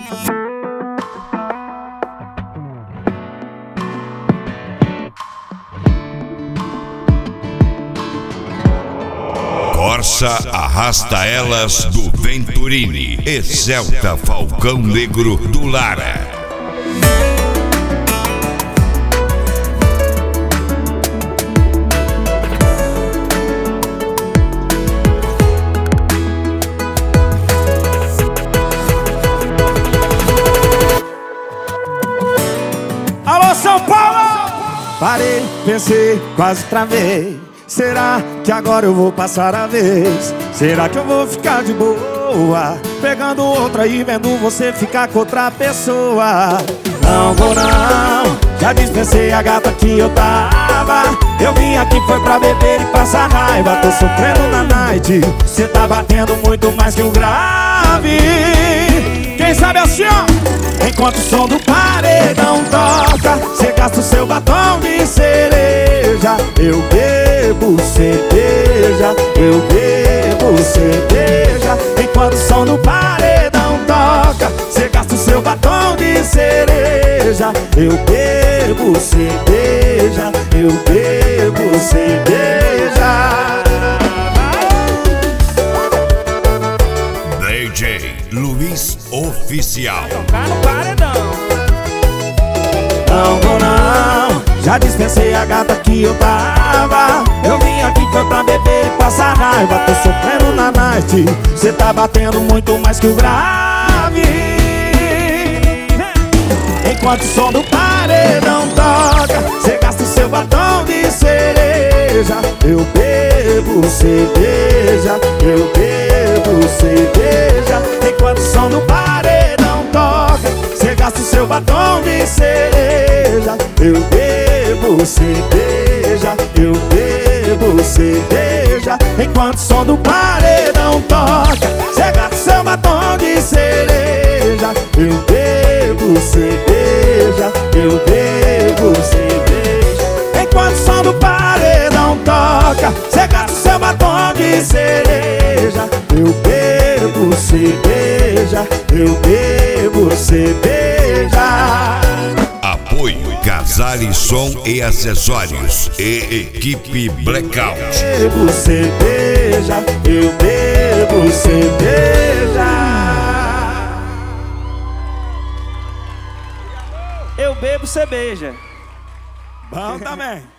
Corsa Arrasta Elas do Venturini e Celta Falcão Negro do Lara. Alô, São Paulo! Parei, pensei, quase travei. Será que agora eu vou passar a vez? Será que eu vou ficar de boa, pegando outra e vendo você ficar com outra pessoa? Não vou não, já dispensei a gata que eu tava. Eu vim aqui foi pra beber e passar raiva. Tô sofrendo na night, cê tá batendo muito mais que o grave. Quem sabe assim, ó? Enquanto o som do paredão toca, cê gasta o seu batom de cereja. Eu bebo cerveja, eu bebo cerveja. Enquanto o som do paredão toca, cê gasta o seu batom de cereja. Eu bebo cerveja, eu bebo cerveja. DJ Luiz Oficial. Tocar no paredão. Não vou não, já dispensei a gata que eu tava. Eu vim aqui foi pra beber e passar raiva. Tô sofrendo na night, cê tá batendo muito mais que o grave. Enquanto o som do paredão toca, cê gasta o seu batom de cereja. Eu bebo cerveja, eu bebo cerveja. Enquanto o som do paredão toca, cê gasta o seu batom de cereja. Eu bebo cerveja, eu bebo cerveja. Enquanto o som do paredão toca, cê gasta o seu batom de cereja. Eu bebo cerveja, eu bebo cerveja. Enquanto o som do paredão toca, cê gasta o seu batom de cereja. Eu bebo cerveja, eu bebo cerveja. Apoio Casale Som e Acessórios e Equipe Blackout. Eu bebo cerveja, eu bebo cerveja. Eu bebo cerveja. Bom também.